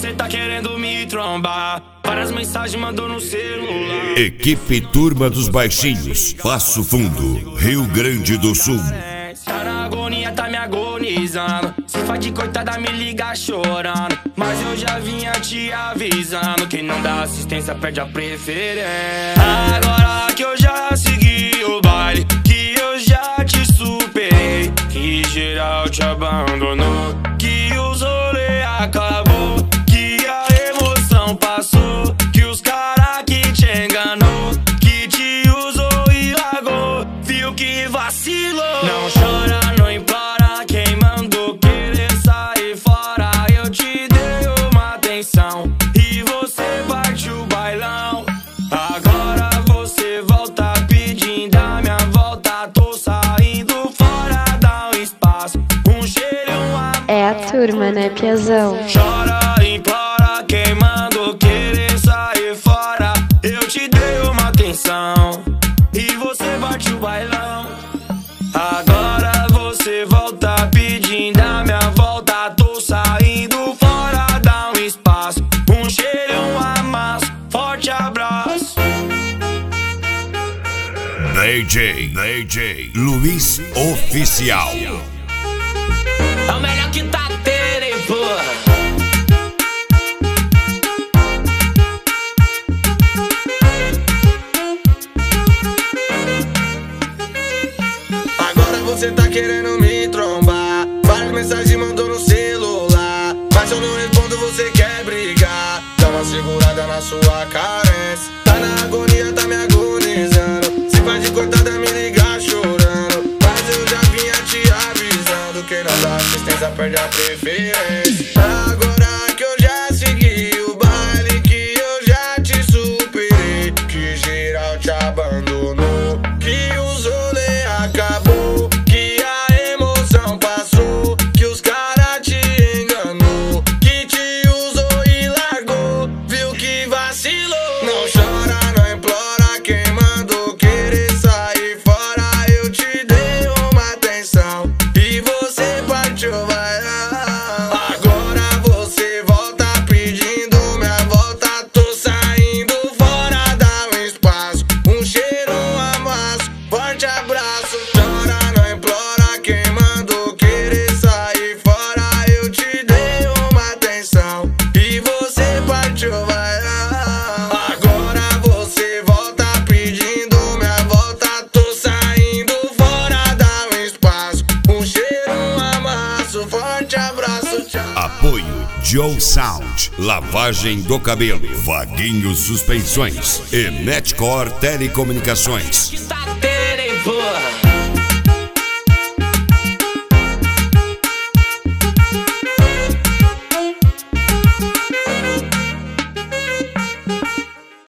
você tá querendo me trombar. Várias mensagens mandou no celular. Equipe Turma dos Baixinhos, Passo Fundo, Rio Grande do Sul. Tá na agonia, tá me agonizando. Se faz de coitada, me liga chorando. Mas eu já vinha te avisando. Quem não dá assistência perde a preferência. Agora que eu já segui o baile, que eu já te superei, que geral te abandonou, que os rolê acabou, que a emoção passou, que os cara que te enganou, que te usou e largou, viu que vacilou. Não chora, não implora, quem mandou querer sair fora. Eu te dei uma atenção e você partiu o bailão. Agora você volta pedindo a minha volta. Tô saindo fora, dá um espaço, um cheiro, uma... É a turma, né, piazão? Chora, implora, quem mandou querer sair fora. Eu te dei uma atenção e você bate o bailão. Agora você volta pedindo a minha volta. Tô saindo fora, dá um espaço, um cheiro, um amasso. Forte abraço. DJ Luiz Oficial. É o melhor que tá tendo, hein, porra. Agora você tá querendo me trombar. Várias mensagens mandou no celular, mas eu não respondo, você quer brigar. Dá uma segurada na sua carência. Tá na agonia, tá me agonizando. Se faz de coitada, me liga chorando. Mas eu já vinha te avisando. Quem não dá assistência perde a preferência. Agora que eu já segui o baile, que eu já te superei, que geral te abandonou, que os rolê acabou, que a emoção passou, que os cara te enganou, que te usou e largou, viu que vacilou. Não chora, não implora, quem mandou querer sair fora. Eu te dei uma atenção e você partiu bailar. Agora você volta pedindo minha volta. Tô saindo fora, dá um espaço, um cheiro, um amasso. Forte abraço. Chora, não implora, quem mandou querer sair fora. Eu te dei uma atenção e você partiu bailar. Agora você volta pedindo minha volta. Tô saindo fora, dá um espaço, um cheiro, um amasso. Forte abraço, tchau. Apoio Joe Sound, lavagem do cabelo, Vaguinho Suspensões e Netcore Telecomunicações. Que tá tendo.